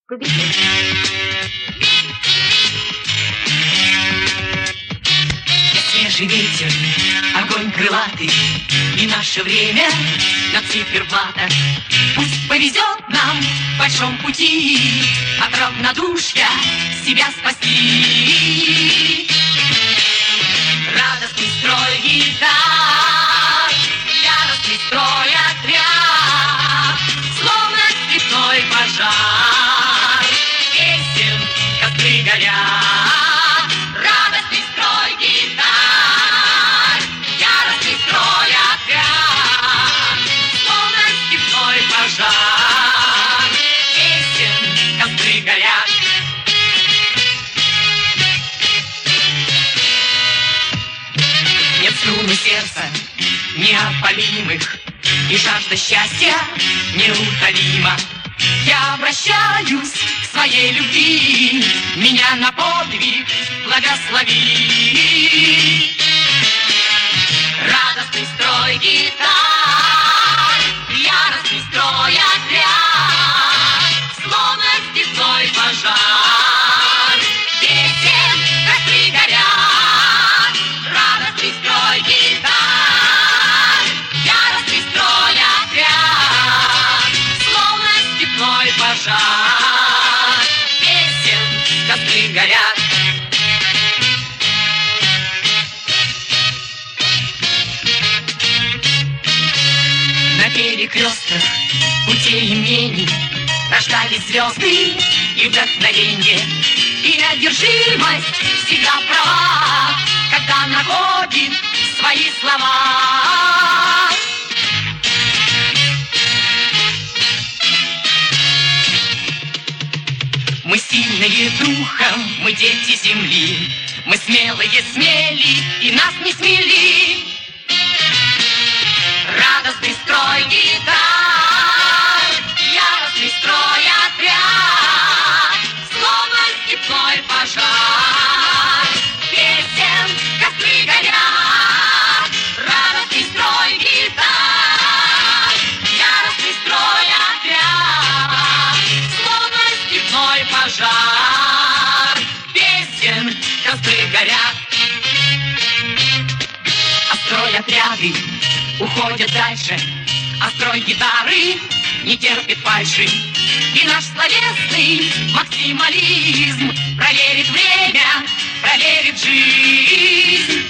Победим. Свежий ветер, огонь крылатый, и наше время на циферблатах. Пусть повезет нам в большом пути от равнодушия себя спасти. Радостный строй гитар, яростный строй отряд, словно степной пожар, песен костры горят. Радостный строй гитар, яростный строй отряд, словно степной пожар, песен костры горят. Нет струны сердца неопалимых, и жажда счастья неутолима. Я обращаюсь к своей любви, меня на подвиг благослови. Радостный строй гитар, яростный строй отряд, словно степной пожар, песен костры горят. Радостный строй гитар, яростный строй отряд, словно степной пожар, песен костры горят. На перекрестках путей и мнений рождались звезды и вдохновенье, и одержимость всегда права, когда находит свои слова. Мы сильные духом, мы дети земли, мы смелые смели, и нас не смели. Радостный строй гитар, яростный строй отряд, словно степной пожар, песен костры горят. Радостный строй гитар, яростный строй отряд, словно степной пожар, песен костры горят. А строй отряды уходят дальше, а строй гитары не терпит фальши. И наш словесный максимализм проверит время, проверит жизнь.